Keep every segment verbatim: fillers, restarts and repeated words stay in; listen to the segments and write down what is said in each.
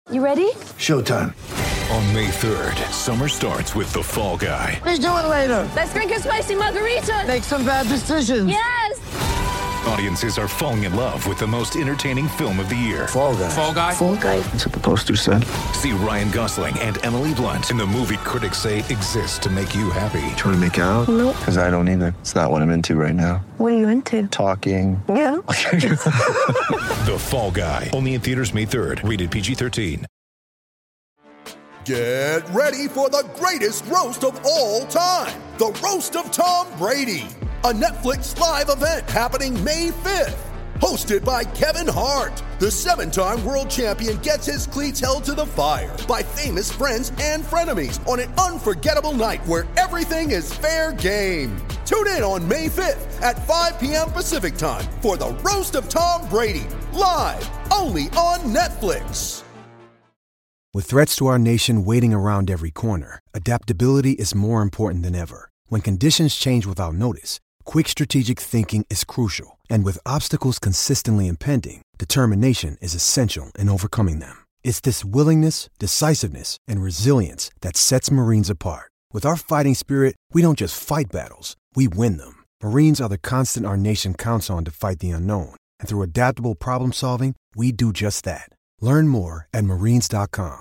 You ready? Showtime. On May third, summer starts with The Fall Guy. Let's do it later. Let's drink a spicy margarita. Make some bad decisions. Yes! Audiences are falling in love with the most entertaining film of the year. Fall Guy. Fall Guy? Fall Guy. That's what the poster said. See Ryan Gosling and Emily Blunt in the movie critics say exists to make you happy. Trying to make it out? Nope. Because I don't either. It's not what I'm into right now. What are you into? Talking. Yeah. The Fall Guy. Only in theaters May third. Rated P G thirteen. Get ready for the greatest roast of all time. The Roast of Tom Brady. A Netflix live event happening May fifth. Hosted by Kevin Hart. The seven-time world champion gets his cleats held to the fire by famous friends and frenemies on an unforgettable night where everything is fair game. Tune in on May fifth at five p.m. Pacific time for the Roast of Tom Brady. Live only on Netflix. With threats to our nation waiting around every corner, adaptability is more important than ever. When conditions change without notice, quick strategic thinking is crucial. And with obstacles consistently impending, determination is essential in overcoming them. It's this willingness, decisiveness, and resilience that sets Marines apart. With our fighting spirit, we don't just fight battles, we win them. Marines are the constant our nation counts on to fight the unknown. And through adaptable problem solving, we do just that. Learn more at marines dot com.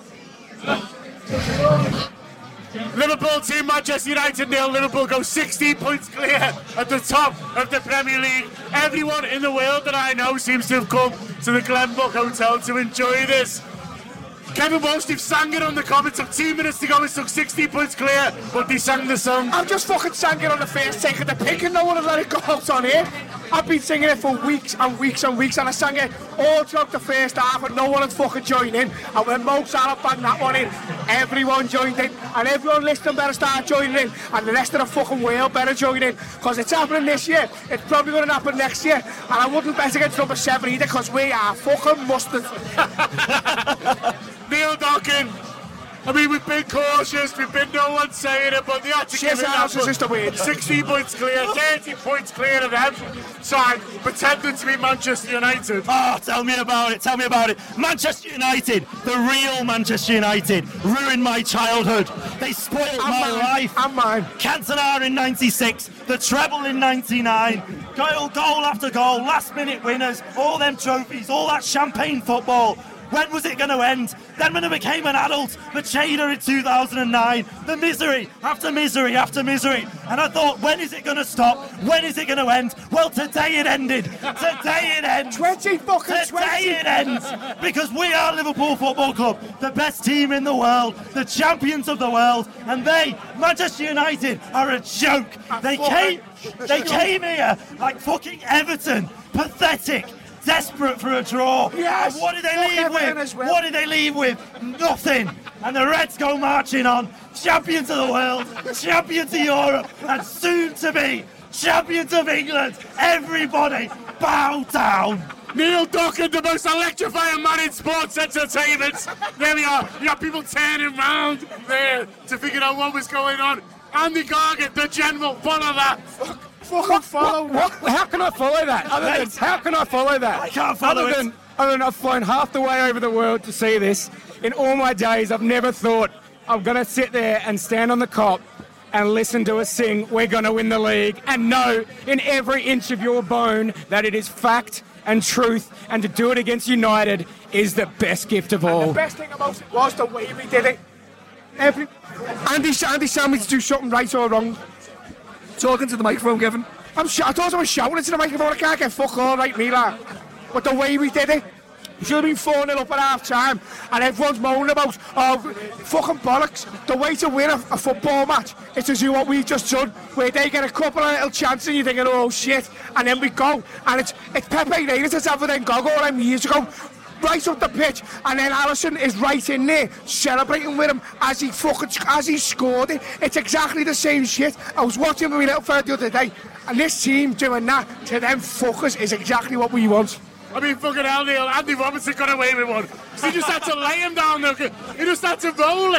Liverpool team, Manchester United nil. Liverpool go sixteen points clear at the top of the Premier League. Everyone in the world that I know seems to have come to the Glenbook Hotel to enjoy this. Kevin Walsh, they've sang it on the comments. Took two minutes to go. It took sixteen points clear, but they sang the song. I've just fucking sang it on the first take of the pick and no one has let it go out on here. I've been singing it for weeks and weeks and weeks, and I sang it all throughout the first half and no one had fucking joined in. And when Mo Salah banged that one in, everyone joined in, and everyone listening better start joining in, and the rest of the fucking world better join in, because it's happening this year. It's probably going to happen next year, and I wouldn't bet against number seven either, because we are fucking mustard. Neil Dockin, I mean, we've been cautious, we've been no one saying it, but they had to give it up. Just a win. sixteen points clear, thirty points clear of them. Side pretending to be Manchester United. Oh, tell me about it, tell me about it. Manchester United, the real Manchester United, ruined my childhood. They spoiled and my mine. life. And mine. Cantona in ninety-six, the treble in ninety-nine, goal, goal after goal, last minute winners, all them trophies, all that champagne football. When was it going to end? Then when I became an adult, the Cheetah in two thousand nine, the misery after misery after misery. And I thought, when is it going to stop? When is it going to end? Well, today it ended. Today it ends. twenty fucking Today twenty. it ends. Because we are Liverpool Football Club, the best team in the world, the champions of the world. And they, Manchester United, are a joke. They came, they came here like fucking Everton. Pathetic. Desperate for a draw. Yes. And what did they Fuck leave Everton with? as well. What did they leave with? Nothing. And the Reds go marching on. Champions of the world, champions of Europe, and soon to be champions of England. Everybody bow down. Neil Dockin, the most electrifying man in sports entertainment. There we are. You got people turning round there to figure out what was going on. Andy Gargan, the general, follow that. Fucking follow. What, what, how can I follow that? Other than, how can I follow that? I can't follow other it. Than, other than I've flown half the way over the world to see this. In all my days, I've never thought I'm going to sit there and stand on the cop and listen to us sing, "We're going to win the league," and know in every inch of your bone that it is fact and truth, and to do it against United is the best gift of all. And the best thing about it was the way we did it. Every Andy, Andy told me to do something right or wrong. Talking to the microphone, Kevin. I'm sh- I thought I was shouting into the microphone. I can't get fuck all right, me like. But the way we did it, we should have been four nil up at half time, and everyone's moaning about, oh, fucking bollocks. The way to win a, a football match is to do what we've just done, where they get a couple of little chances and you're thinking, oh shit, and then we go. And it's it's Pepe Reina that's ever then go all them years ago. Right up the pitch, and then Alisson is right in there celebrating with him as he fucking as he scored it. It's exactly the same shit. I was watching with my little fella the other day, and this team doing that to them fuckers is exactly what we want. I mean, fucking hell, Neil, Andy Robertson got away with one. He just had to lay him down there. He just had to roll it.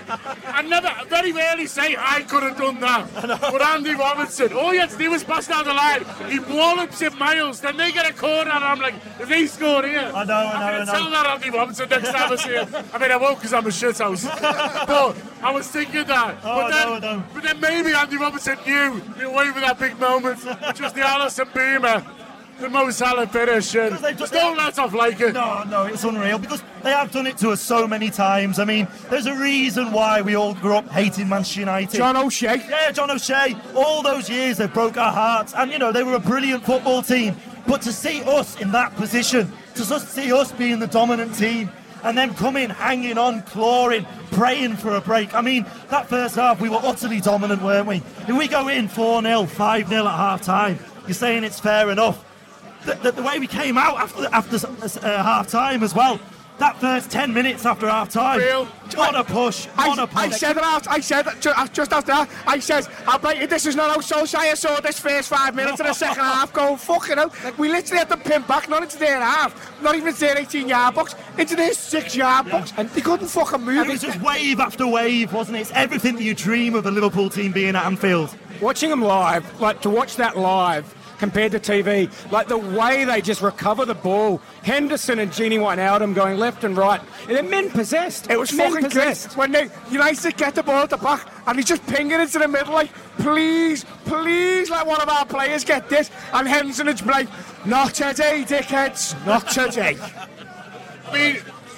I never, very rarely say I could have done that. But Andy Robertson, all you had to do was pass down the line. He wallops it miles, then they get a corner, and I'm like, if they score here, I know, I know, I'm I going to know. tell that Andy Robertson next time I see him. I mean, I won't because I'm a shithouse. But I was thinking that. Oh, but, then, I know, I know. but then maybe Andy Robertson knew he away with that big moment, which was the Alisson Beamer. The Mo Salah finish, and just don't let off like it. No, no, it's unreal because they have done it to us so many times. I mean, there's a reason why we all grew up hating Manchester United. John O'Shea. Yeah, John O'Shea. All those years they broke our hearts, and you know they were a brilliant football team. But to see us in that position, to just see us being the dominant team, and then coming, hanging on, clawing, praying for a break. I mean, that first half we were utterly dominant, weren't we? If we go in four nil, five nil at half time, you're saying it's fair enough. The, the, the way we came out after after uh, half time as well. That first ten minutes after half time. Real. What a push! What I, a push! I said that. I said that ju- just after that. I said, "I bet you this is not how Solskjaer saw this first five minutes of the second half going fucking out." We literally had to pin back, not into their half, not even into their eighteen-yard box, into their six-yard Yeah. box, and they couldn't fucking move. And it was just wave after wave, wasn't it? It's everything that you dream of a Liverpool team being at Anfield. Watching them live, like to watch that live compared to T V, like the way they just recover the ball. Henderson and Gini Wijnaldum going left and right. And they're men possessed. It was men fucking possessed. great when they United get the ball at the back and he's just pinging into the middle like, please, please let one of our players get this. And Henderson is like, not today, dickheads, not today. I mean,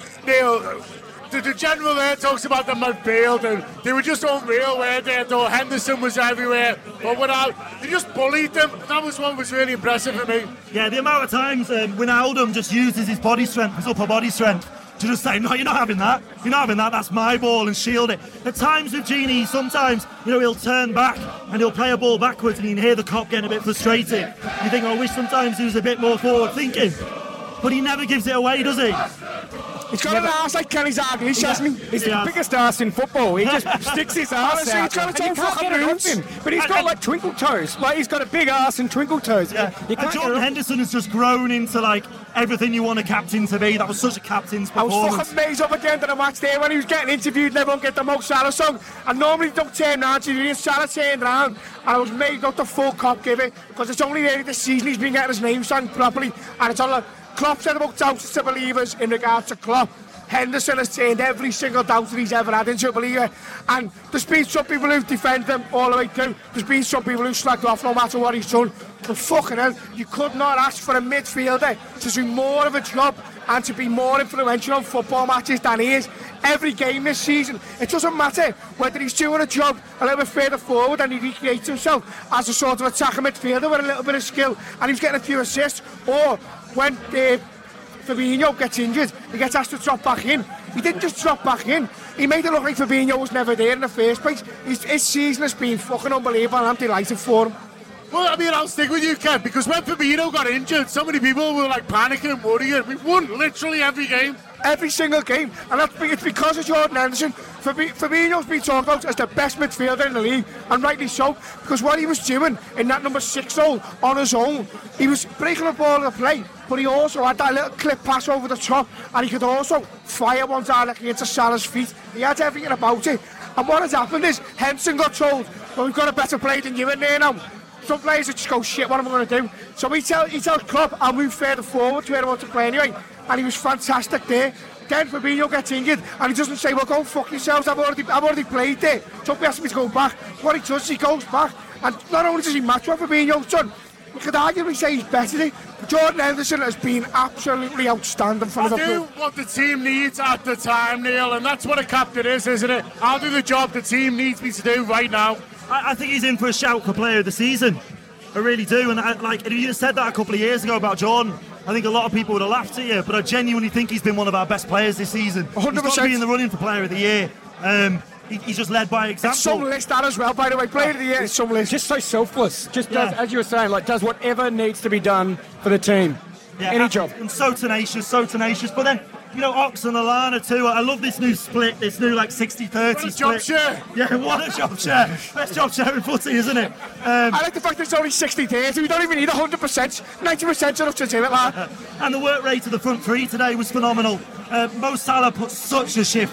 Neil, the, the general there talks about the midfield, and they were just unreal, weren't they? Though Henderson was everywhere, but without, they just bullied them. That was what was really impressive for me. Yeah, the amount of times um, Wijnaldum just uses his body strength, his upper body strength, to just say, no, you're not having that. You're not having that. That's my ball, and shield it. At times with Gini, sometimes, you know, he'll turn back and he'll play a ball backwards, and you can hear the cop getting a bit frustrated. You think, oh, I wish sometimes he was a bit more forward thinking. But he never gives it away, does he? He's got an arse like Kenny Dalglish, hasn't he? He's Yeah. the biggest arse in football. He just sticks his arse Honestly, out. he's got and its you own can't fucking get it off moves. him. But he's And- got and- like twinkle toes. Like he's got a big arse and twinkle toes. Yeah. You And can't get Jordan it off. Henderson has just grown into like everything you want a captain to be. That was such a captain's I was performance. fucking amazed up at the end of the match there when he was getting interviewed and everyone get the Mo Salah song. And normally they don't turn round to you, Salah turned round and I was made up the full cop give it because it's only really this season he's been getting his name sung properly. And it's on like, Klopp said about doubts to believers in regards to Klopp. Henderson has turned every single doubt that he's ever had into a believer. And there's been some people who defend him all the way through. There's been some people who slagged off no matter what he's done. But fucking hell, you could not ask for a midfielder to do more of a job and to be more influential on football matches than he is. Every game this season, it doesn't matter whether he's doing a job a little bit further forward and he recreates himself as a sort of attacking midfielder with a little bit of skill and he's getting a few assists, or when uh, Fabinho gets injured, he gets asked to drop back in. He didn't just drop back in, he made it look like Fabinho was never there in the first place. His, his season has been fucking unbelievable and I'm delighted for him. Well, I mean, I'll stick with you, Kev, because when Fabinho got injured, so many people were like panicking and worrying. We won literally every game. Every single game, and that's, it's because of Jordan Henderson. Fabi- Fabinho's been talked about as the best midfielder in the league, and rightly so, because what he was doing in that number six hole on his own, he was breaking the ball into play, but he also had that little clip pass over the top, and he could also fire one directly into Salah's feet. He had everything about it, and what has happened is Henderson got told, well, we've got a better player than you in there now. Some players would just go, shit, what am I going to do? So he, tell, he tells Klopp, I'll move further forward to where I want to play anyway. And he was fantastic there. Then Fabinho gets injured and he doesn't say, well, go fuck yourselves, I've already, I've already played there. Don't be asking me to go back. What he does, he goes back. And not only does he match what Fabinho's done, you could arguably say he's better than it. Jordan Henderson has been absolutely outstanding for I Liverpool. do what the team needs at the time, Neil, and that's what a captain is, isn't it? I'll do the job the team needs me to do right now. I, I think he's in for a shout for player of the season. I really do. And I, like, if you had said that a couple of years ago about Jordan, I think a lot of people would have laughed at you. But I genuinely think he's been one of our best players this season. one hundred percent. He's got to be in the running for player of the year. Um, he, he's just led by example. It's some list that as well, by the way. Player of the year, it's some list. Just so selfless. Just Yeah. does, as you were saying, like does whatever needs to be done for the team. Yeah, Any and, job. And so tenacious, so tenacious. But then, you know, Ox and Alana too. I love this new split, this new like sixty thirty What a job split. share. Yeah, what a job share. Best job share in footy, isn't it? Um, I like the fact that it's only sixty thirty. We don't even need one hundred percent. ninety percent enough to do it, lad. and the work rate of the front three today was phenomenal. Uh, Mo Salah put such a shift in.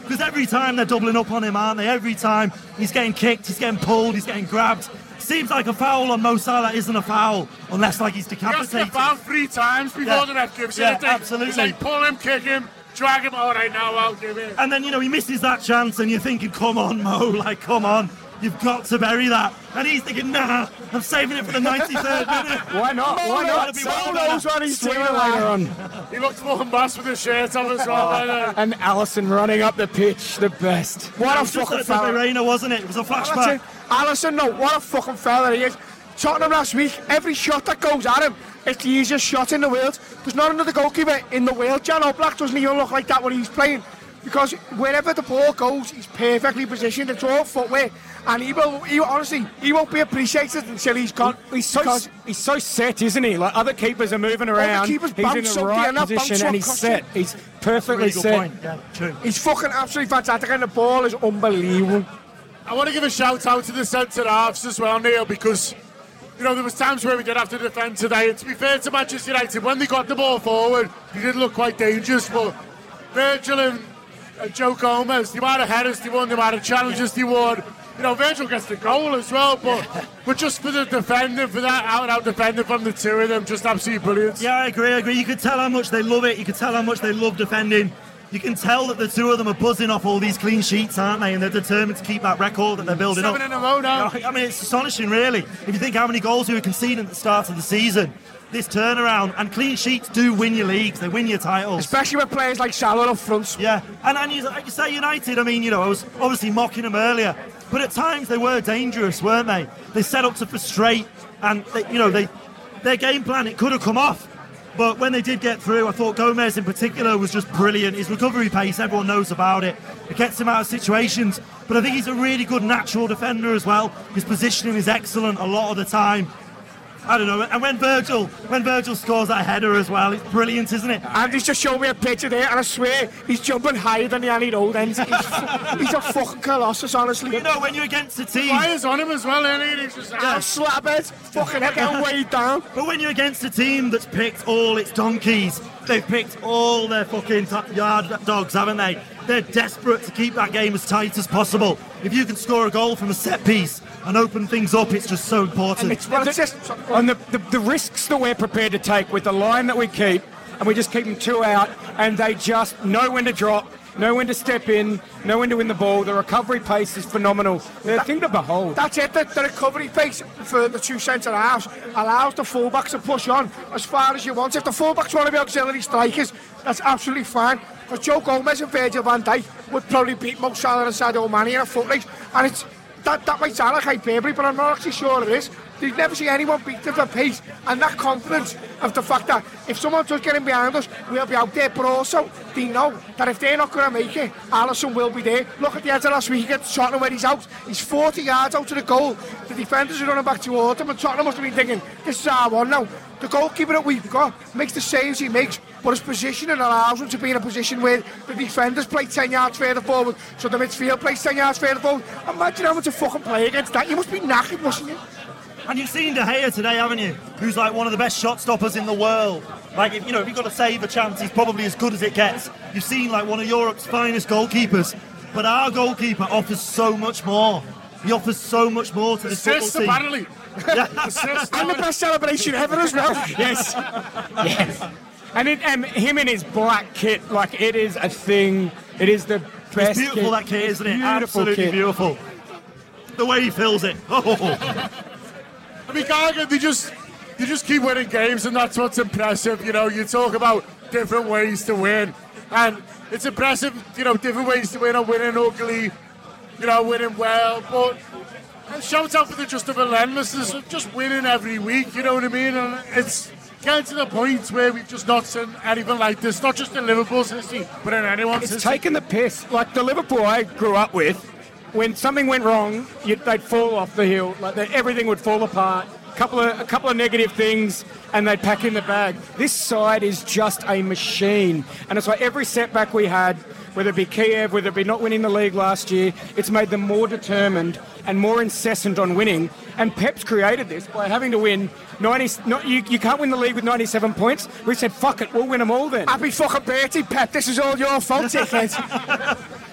Because every time they're doubling up on him, aren't they? Every time he's getting kicked, he's getting pulled, he's getting grabbed. Seems like a foul on Mo Salah isn't a foul unless like he's decapitated. He has to foul three times before Yeah. the ref gives Yeah, it. absolutely. It's like pull him, kick him, drag him. All right, now I'll give it. And then, you know, he misses that chance and you're thinking, come on, Mo, like, come on. You've got to bury that. And he's thinking, nah, I'm saving it for the ninety-third minute. Why not? Mo Why not? knows So what knows what he's doing later on. He looks more boss with his shirt on as well. And Allison running up the pitch, the best. What a Just fucking like fella. Reina, wasn't it? It was a flashback. Allison, no, what a fucking fella he is. Tottenham last week, every shot that goes at him, it's the easiest shot in the world. There's not another goalkeeper in the world. Jan Oblak doesn't even look like that when he's playing. Because wherever the ball goes, he's perfectly positioned. It's all footwork. And he will, he, honestly, he won't be appreciated until he's gone. He's so, he's so set, isn't he? Like other keepers are moving around. keepers He's in bounce the up, right they're not position bounce and up he's costume. set. He's perfectly Really good set. point. Yeah, true. He's fucking absolutely fantastic, and the ball is unbelievable. I want to give a shout out to the centre halves as well, Neil, because you know there was times where we did have to defend today. And to be fair to Manchester United, when they got the ball forward, they did look quite dangerous. But Virgil and uh, Joe Gomez, the amount of headers they won, the amount of challenges they won. You know, Virgil gets the goal as well, but but just for the defending, for that out-and-out defending from the two of them, just absolutely brilliant. Yeah, I agree, I agree. You could tell how much they love it. You could tell how much they love defending. You can tell that the two of them are buzzing off all these clean sheets, aren't they? And they're determined to keep that record that they're building Seven up. in a row now. I mean, it's astonishing, really. If you think how many goals we were conceding at the start of the season, this turnaround, and clean sheets do win your leagues, they win your titles. Especially with players like Salah up front. Yeah, and, and you, like you say United, I mean, you know, I was obviously mocking them earlier, but at times they were dangerous, weren't they? They set up to frustrate, and, they, you know, they their game plan, it could have come off. But when they did get through, I thought Gomez in particular was just brilliant. His recovery pace, everyone knows about it. It gets him out of situations. But I think he's a really good natural defender as well. His positioning is excellent a lot of the time. I don't know. And when Virgil, when Virgil scores that header as well, it's brilliant, isn't it? And he's just showed me a picture there, and I swear he's jumping higher than the Annie Old ends. He's, he's a fucking colossus, honestly. You know, when you're against a team, Fires on him as well, isn't he? He's just yeah, slap it, fucking head getting weighed down. But when you're against a team that's picked all its donkeys, they've picked all their fucking t- yard dogs, haven't they? They're desperate to keep that game as tight as possible. If you can score a goal from a set piece and open things up, it's just so important. And it's, well, it's just, On the, the, the risks that we're prepared to take with the line that we keep, and we just keep them two out, and they just know when to drop, know when to step in, know when to win the ball. The recovery pace is phenomenal. They're a thing to behold. That's it, the, the recovery pace for the two centre-halves allows the full-backs to push on as far as you want. If the full-backs want to be auxiliary strikers, that's absolutely fine. Because Joe Gomez and Virgil van Dijk would probably beat Mo Salah and Sadio Mane in a foot race. And it's that, that might sound like hyperbole, but I'm not actually sure it is. You've never seen anyone beat them for pace, and that confidence of the fact that if someone does get in behind us, we'll be out there. But also, they know that if they're not going to make it, Alisson will be there. Look at the end of last week against Tottenham where he's out. He's forty yards out to the goal. The defenders are running back towards him, and Tottenham must have been thinking, this is our one now. The goalkeeper that we've got makes the saves he makes, but his positioning allows him to be in a position where the defenders play ten yards further forward, so the midfield plays ten yards further forward. Imagine how much to fucking play against that. You must be knackered, mustn't you? And you've seen De Gea today, haven't you? Who's like one of the best shot stoppers in the world. Like, if, you know, if you've got to save a chance, he's probably as good as it gets. You've seen like one of Europe's finest goalkeepers, but our goalkeeper offers so much more. He offers so much more to the football team. apparently. Yeah. Assist. And the best celebration ever as well. Yes. Yes. And, it, and him in his black kit, like, it is a thing. It is the best It's beautiful, kit. that kit, isn't it? Beautiful Absolutely kit. beautiful. The way he fills it. Oh. I mean, Gallagher, they just, they just keep winning games, and that's what's impressive. You know, you talk about different ways to win, and it's impressive, you know, different ways to win, or winning ugly, you know, winning well, but and shout out for the just the relentlessness of just winning every week, you know what I mean? And it's getting to the point where we've just not seen anything like this, not just in Liverpool's history, but in anyone's It's history. taken the piss. Like the Liverpool I grew up with, when something went wrong, you, they'd fall off the hill. Like they, everything would fall apart. A couple of a couple of negative things, and they'd pack in the bag. This side is just a machine, and it's like every setback we had, whether it be Kiev, whether it be not winning the league last year, it's made them more determined and more incessant on winning. And Pep's created this by having to win ninety. Not you. You can't win the league with ninety-seven points. We said, "Fuck it, we'll win them all then." Happy fucking birthday, Pep. This is all your fault, dickhead.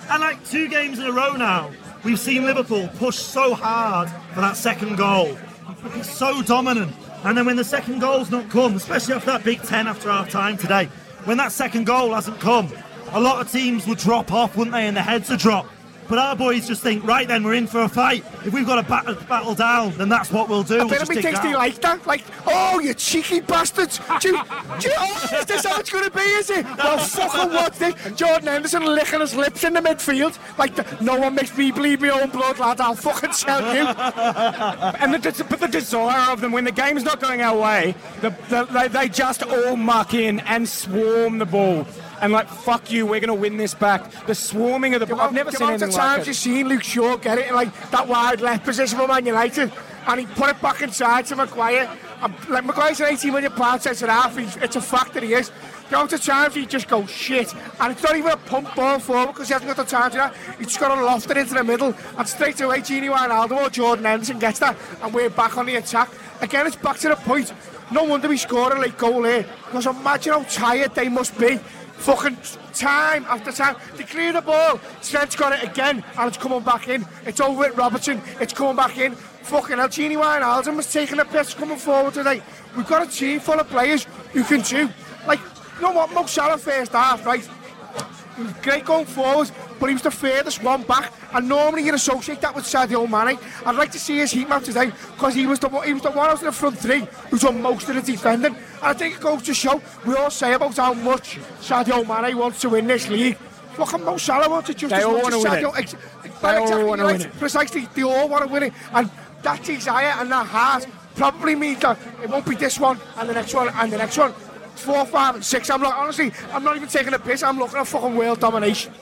And like two games in a row now, we've seen Liverpool push so hard for that second goal. It's so dominant. And then when the second goal's not come, especially after that big ten after half time today, when that second goal hasn't come, a lot of teams would drop off, wouldn't they? And the heads would drop. But our boys just think, right then, we're in for a fight. If we've got to battle, battle down, then that's what we'll do. I we'll bet me thinks they like that. Like, oh, you cheeky bastards. Do you, do you, oh, is this how it's going to be, is it? Well, fucking what's this? Jordan Henderson licking his lips in the midfield. Like, the, no one makes me bleed my own blood, lad. I'll fucking tell you. And the, but the desire of them, when the game's not going our way, the, the, they, they just all muck in and swarm the ball. And like, fuck you, we're going to win this back. The swarming of the ball, I've never seen anything like it. The amount of times you've seen Luke Shaw get it in like that wide left position for Man United, and he put it back inside to Maguire. And, like, Maguire's an eighteen million pound centre half. It's a fact that he is. The amount of times he just goes shit, and it's not even a pump ball forward because he hasn't got the time to that. He's just got to loft it into the middle, and straight away Gini Wijnaldum or Jordan Henderson gets that, and we're back on the attack. Again, it's back to the point. No wonder we scored a late goal here, because imagine how tired they must be. Fucking time after time. They clear the ball. Trent's got it again, and it's coming back in. It's over at Robertson. It's coming back in. Fucking hell, Gini Wijnaldum was taking a piss coming forward today. We've got a team full of players who can do. Like, you know what? Mo Salah first half, right? He was great going forward, but he was the furthest one back. And normally you'd associate that with Sadio Mane. I'd like to see his heat map today, because he was the he was the one out of the front three who's done most of the defending. And I think it goes to show, we all say about how much Sadio Mane wants to win this league. Fucking Mo Salah wants it just they as much as Sadio. Ex- they all exactly want to right. win it. Precisely, they all want to win it. And that desire and that heart probably means that it won't be this one and the next one and the next one. Four, five, and six. I'm not honestly. I'm not even taking a piss. I'm looking at fucking world domination.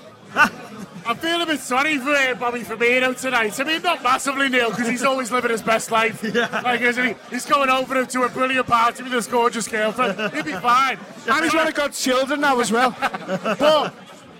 I feel a bit sorry for uh, Bobby Firmino tonight. I mean, not massively, Neil, because he's always living his best life. Yeah. Like, isn't he? He's going over to a brilliant party with his gorgeous girlfriend. He'll be fine. And he's one of God's children now as well. But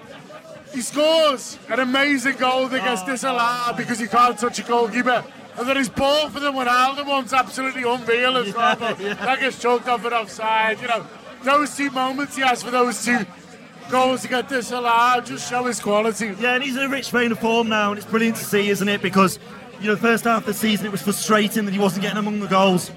he scores an amazing goal that gets disallowed because he can't touch a goalkeeper. And then his ball for the Wijnaldum one's absolutely unreal as well. But that gets choked off and offside. You know, those two moments he has for those two goals to get disallowed just show his quality. Yeah, and he's in a rich vein of form now, and it's brilliant to see, isn't it? Because, you know, the first half of the season it was frustrating that he wasn't getting among the goals.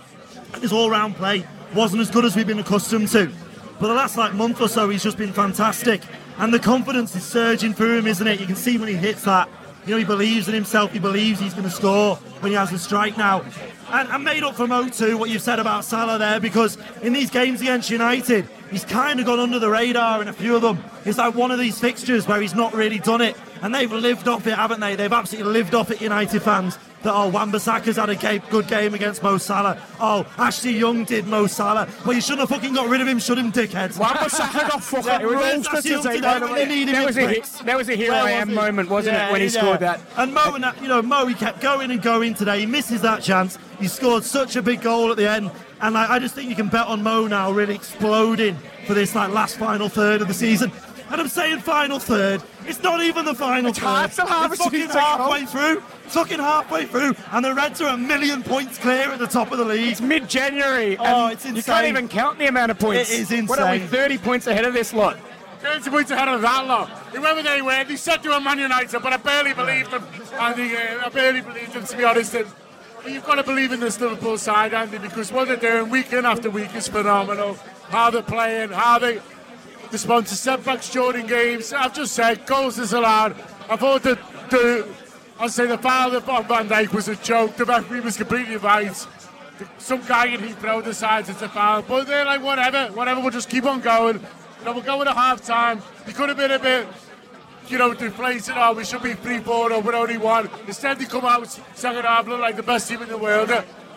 His all-round play wasn't as good as we've been accustomed to. But the last like month or so he's just been fantastic. And the confidence is surging through him, isn't it? You can see when he hits that. You know, he believes in himself, he believes he's going to score when he has the strike now. And I made up for Mo too, what you've said about Salah there, because in these games against United, he's kind of gone under the radar in a few of them. It's like one of these fixtures where he's not really done it. And they've lived off it, haven't they? They've absolutely lived off it, United fans. That, oh, Wan-Bissaka's had a game, good game against Mo Salah. Oh, Ashley Young did Mo Salah. Well, you shouldn't have fucking got rid of him, shouldn't dickheads? Wan-Bissaka got fucking yeah, roasted today. That was, a, that was a here I am moment, wasn't yeah, it, when he yeah. scored that? And Mo, and that, you know, Mo, he kept going and going today. He misses that chance. He scored such a big goal at the end. And like, I just think you can bet on Mo now really exploding for this like last final third of the season. And I'm saying final third. It's not even the final it's third. Hard to have it's fucking halfway through. It's fucking halfway through. And the Reds are a million points clear at the top of the league. It's mid-January. Oh, it's insane. You can't even count the amount of points. It is insane. What are we, thirty points ahead of this lot? thirty points ahead of that lot. Whoever they were, they said they were Man United, but I barely believed them. Andy, uh, I barely believed them, to be honest. And, but you've got to believe in this Liverpool side, Andy, because what they're doing week in after week is phenomenal. How they're playing, how they respond to setbacks during games. I've just said, goals disallowed. I thought that the, I'd say the foul of Van Dijk was a joke. The referee was completely right. Some guy in Heathrow decides it's a foul. But they're like, whatever, whatever, we'll just keep on going. You know, we'll go at a half-time. You could have been a bit, you know, deflated. Oh, we should be three four or we're only one. Instead, they come out second half, look like the best team in the world.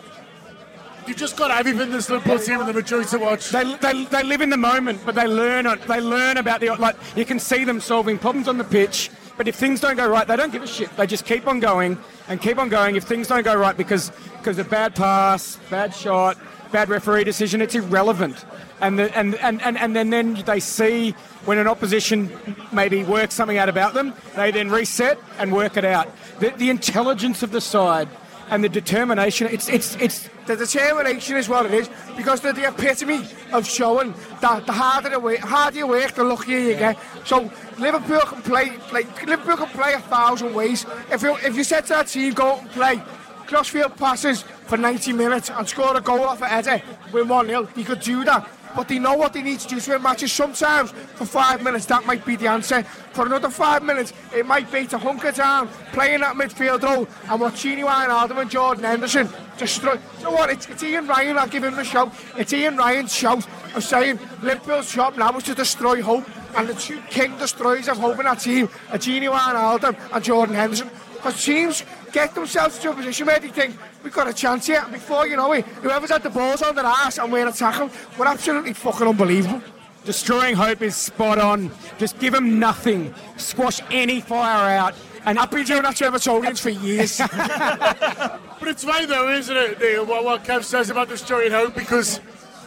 You've just got everything this Liverpool team and they're a joy to watch. They, they, they live in the moment, but they learn on, they learn about the, like, you can see them solving problems on the pitch, but if things don't go right, they don't give a shit. They just keep on going and keep on going. If things don't go right because because of bad pass, bad shot, bad referee decision, it's irrelevant. And the, and, and, and, and then, then they see when an opposition maybe works something out about them, they then reset and work it out. The, the intelligence of the side and the determination. It's it's it's the determination is what it is, because they're the epitome of showing that the harder the work, harder you work, the luckier you get. So Liverpool can play like Liverpool can play a thousand ways. If you if you said to that team, go out and play crossfield passes for ninety minutes and score a goal off a header, win one nil, you could do that. But they know what they need to do to win matches. Sometimes for five minutes that might be the answer. For another five minutes it might be to hunker down, playing that midfield role, and watch Gini Wijnaldum and Jordan Henderson destroy. You know what? It's, it's Ian Ryan. I'll give him a shout. It's Ian Ryan's shout of saying Liverpool's job now is to destroy hope, and the two king destroyers of hope in that team are Gini Wijnaldum and Jordan Henderson. Because teams get themselves into a position where they think, we've got a chance here, and before you know it, whoever's had the balls on their arse and we're attacking, we're absolutely fucking unbelievable. Destroying hope is spot on. Just give them nothing. Squash any fire out. And I've been doing that to Evertonians for years. But it's right though, isn't it, Neil, what, what Kev says about destroying hope, because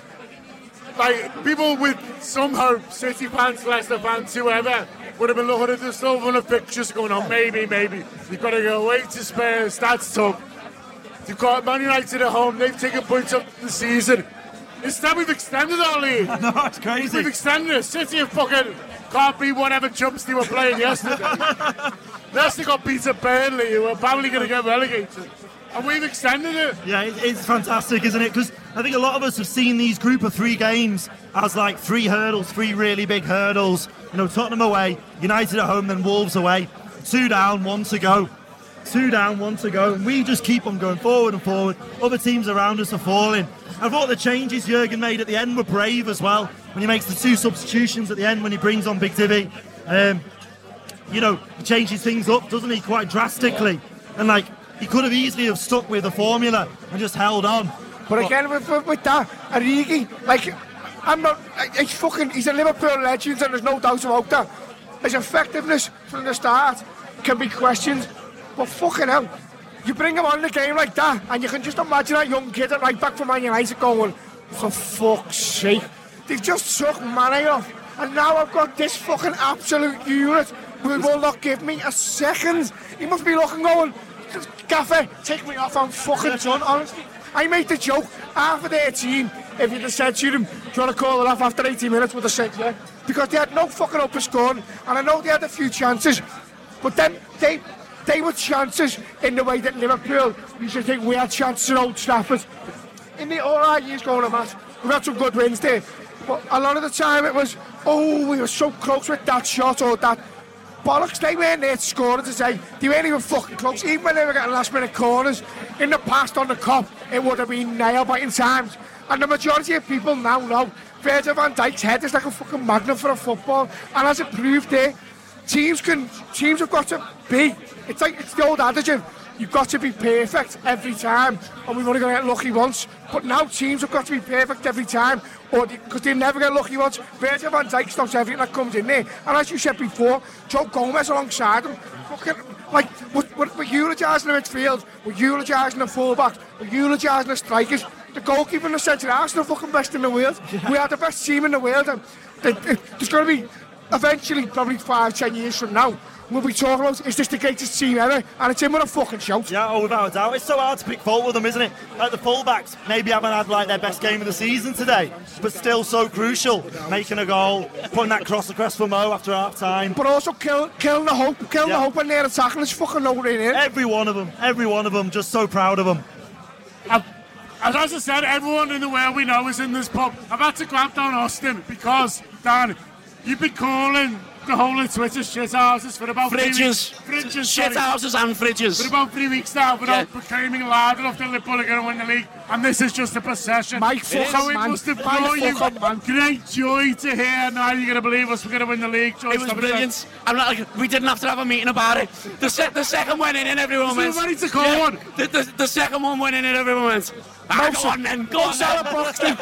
like people with some hope, City fans, Leicester fans, whoever, would have been looking at the still run of fixtures going on, maybe, maybe. You've got to go away to Spurs, that's tough. You've got Man United at home, they've taken points up the season. Instead we've extended our league. No, it's crazy. We've extended it. City have fucking can't be whatever chumps they were playing yesterday. Leicester got beat at Burnley, who were probably going to get relegated. And we've extended it. Yeah, it's fantastic, isn't it? Because I think a lot of us have seen these group of three games as like three hurdles, three really big hurdles. You know, Tottenham away, United at home, then Wolves away. Two down, one to go. Two down, one to go. And we just keep on going forward and forward. Other teams around us are falling. I thought the changes Jurgen made at the end were brave as well. When he makes the two substitutions at the end, when he brings on Big Divi. Um, you know, he changes things up, doesn't he, quite drastically. And like, he could have easily have stuck with the formula and just held on. But, but again, with, with that, Origi, like, I'm not, he's fucking, he's a Liverpool legend, and there's no doubt about that. His effectiveness from the start can be questioned, but fucking hell, you bring him on the game like that, and you can just imagine that young kid at right back for Man United going, for fuck's sake, they've just took Mane off, and now I've got this fucking absolute unit who will not give me a second. He must be looking going, Gaffer, take me off, I'm fucking done, honestly. I made the joke, half of their team, if you'd have said to them, do you want to call it off after eighty minutes, would have said yeah. Because they had no fucking upper scoring, and I know they had a few chances, but then they they were chances in the way that Liverpool, you should think we had chances at Old Trafford. In the all our years going to match, we've had some good wins there, but a lot of the time it was, oh, we were so close with that shot or that. Bollocks, they weren't there to score to say, they weren't even fucking close, even when they were getting last minute corners. In the past on the Kop, it would have been nail-biting times. And the majority of people now know Virgil van Dijk's head is like a fucking magnet for a football. And as it proved there, teams can, teams have got to be, it's like, it's the old adage of, you've got to be perfect every time, and we've only got to get lucky once. But now teams have got to be perfect every time, or because they, they never get lucky once. Virgil van Dijk stops everything that comes in there. And as you said before, Joe Gomez alongside him, fucking, like, we're, we're, we're eulogising the midfield, we're eulogising the fullbacks, we're eulogising the strikers. The goalkeeper in the centre half is the fucking best in the world. Yeah. We are the best team in the world, and they, they, there's going to be, eventually, probably five, ten years from now, we'll be talking about, is this the greatest team ever? And it's in with a fucking shout. Yeah, oh, without a doubt. It's so hard to pick fault with them, isn't it? Like the fullbacks maybe haven't had like their best game of the season today, but still so crucial. Making a goal, putting that cross across for Mo after half time. But also kill, killing the hope, killing yeah. the hope when they're attacking. There's fucking nobody in here. Every one of them, every one of them, just so proud of them. I've, as I said, everyone in the world we know is in this pub. I've had to clamp down Austin because, Dan, you've been calling the whole of Twitter shit houses for about fridges. three weeks. Fridges, shit sorry. houses and fridges. For about three weeks now, without yeah. proclaiming loud enough that Liverpool are going to win the league, and this is just a procession. Mike so it man. must have brought you man. great joy to hear. Now you're going to believe us. We're going to win the league. Joy it was brilliant. I'm not like, we didn't have to have a meeting about it. The se- the second went in and everyone went. So ready to call yeah. one. The, the, the second one went in and everyone went. Ah, go on then, go on then.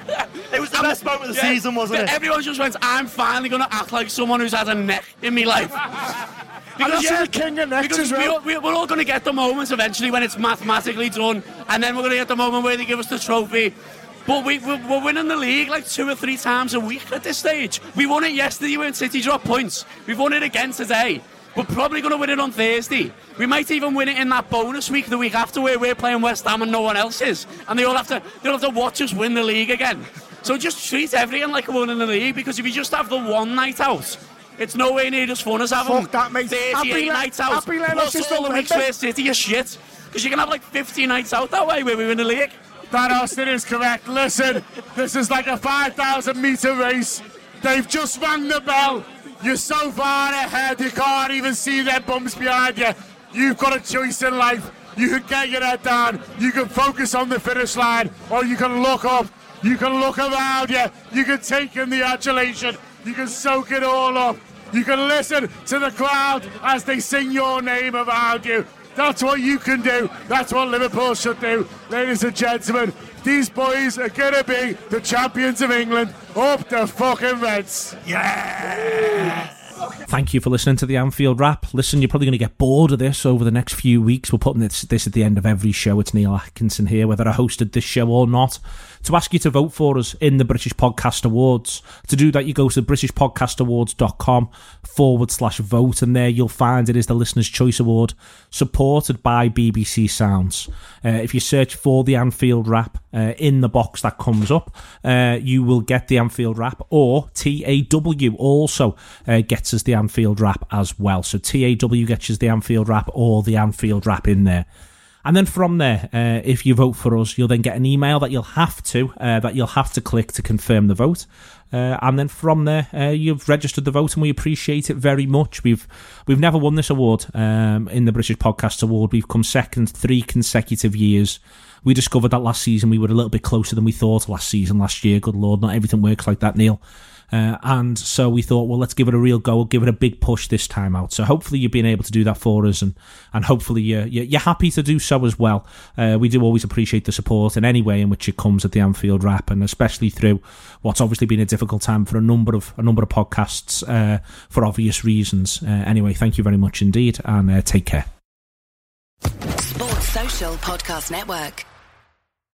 It was the best moment of the yeah. season, wasn't it? Everyone just went, I'm finally going to act like someone who's had a neck in my life. Because, yeah, the king of necks as well. we, we're all going to get the moments eventually when it's mathematically done, and then we're going to get the moment where they give us the trophy. But we, we're, we're winning the league like two or three times a week at this stage. We won it yesterday when City dropped points. We've won it again today. We're probably going to win it on Thursday. We might even win it in that bonus week, the week after, where we're playing West Ham and no one else is. And they all have to, they'll have to watch us win the league again. So just treat everything like we're winning the league, because if you just have the one night out, it's nowhere near as fun as having Fuck that, mate. thirty-eight Happy nights le- out. happy let us Plus just all the weeks remember. where City are shit. Because you can have like fifty nights out that way where we win the league. That, Austin, is correct. Listen, this is like a five thousand metre race. They've just rang the bell. You're so far ahead, you can't even see their bumps behind you. You've got a choice in life. You can get your head down. You can focus on the finish line, or you can look up. You can look around you. You can take in the adulation. You can soak it all up. You can listen to the crowd as they sing your name around you. That's what you can do. That's what Liverpool should do. Ladies and gentlemen, these boys are going to be the champions of England. Up the fucking Reds. Yeah! Thank you for listening to the Anfield Wrap. Listen, you're probably going to get bored of this over the next few weeks. We're putting this, this at the end of every show. It's Neil Atkinson here, whether I hosted this show or not, to ask you to vote for us in the British Podcast Awards. To do that, you go to britishpodcastawards.com forward slash vote, and there you'll find it is the Listener's Choice Award, supported by B B C Sounds. Uh, if you search for the Anfield Wrap uh, in the box that comes up, uh, you will get the Anfield Wrap, or T A W also uh, gets us the Anfield Wrap as well. So T A W gets us the Anfield Wrap, or the Anfield Wrap in there. And then from there, uh, if you vote for us, you'll then get an email that you'll have to uh, that you'll have to click to confirm the vote. Uh, and then from there, uh, you've registered the vote, and we appreciate it very much. We've we've never won this award um, in the British Podcast Award. We've come second three consecutive years. We discovered that last season we were a little bit closer than we thought last season, last year. Good Lord, not everything works like that, Neil. Uh, and so we thought, well, let's give it a real go. We'll give it a big push this time out. So hopefully you've been able to do that for us, and, and hopefully you're, you're happy to do so as well. Uh, we do always appreciate the support in any way in which it comes at the Anfield Wrap, and especially through what's obviously been a difficult time for a number of a number of podcasts uh, for obvious reasons. Uh, anyway, thank you very much indeed, and uh, take care. Sports Social Podcast Network.